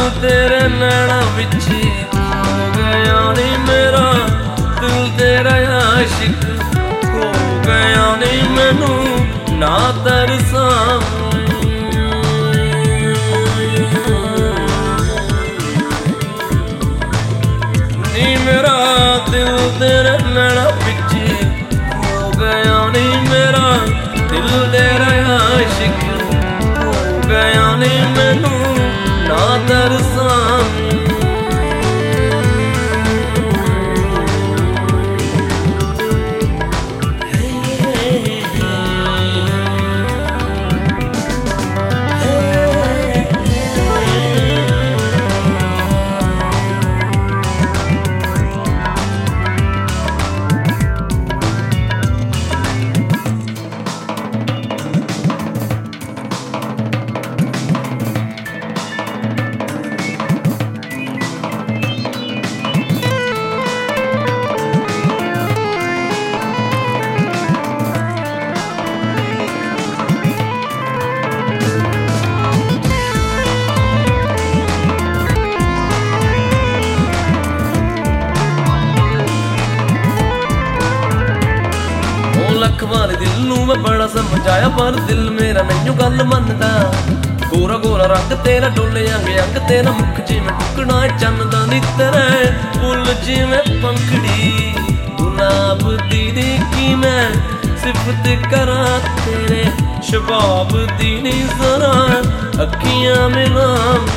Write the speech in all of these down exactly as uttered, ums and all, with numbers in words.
तेरे नैना विच खो गया नी मेरा दिल तेरा आशिक हो गया नी मैनू ना तरसा नी मेरा दिल तेरे नैना विच खो गया नी मेरा दिल तेरा आशिक हो गया नी मैनू ना तरसा लख बार दिल नू मैं बड़ा समझाया पर दिल मेरा नहीं गल मनदा गोरा गोरा रंग तेरा डोले अंग अंग तेरा मुख जिवें टुकड़ा चन्नदा नितरे फुल जिवें पंखड़ी गुलाब दी की मैं सिफत करा तेरे शबाब दी नी जरा अखियां मिला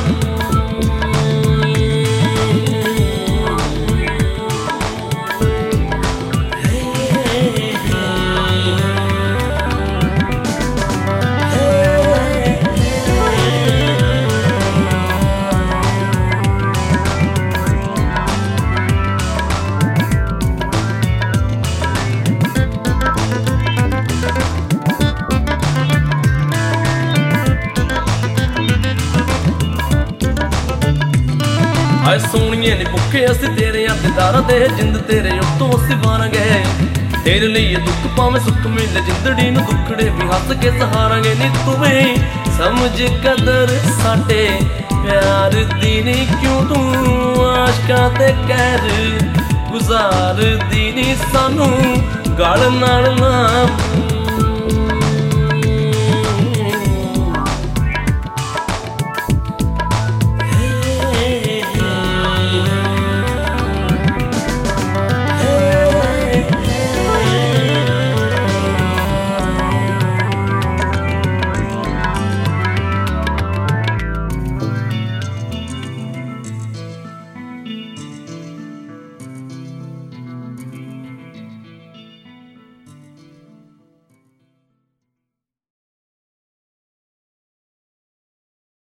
आए सोनिए नी भुखे असी तेरे यादारा दे जिंद तेरे उत्तों असी वारांगे तेरे लिए दुख पावे सुख मिले जिंदड़ी नू दुखड़े भी हस के सहारांगे नी तुम्हें समझ कदर साडे प्यार दी नी क्यों तू आशकां ते कहर गुजार दी नी सानू गल नाल ना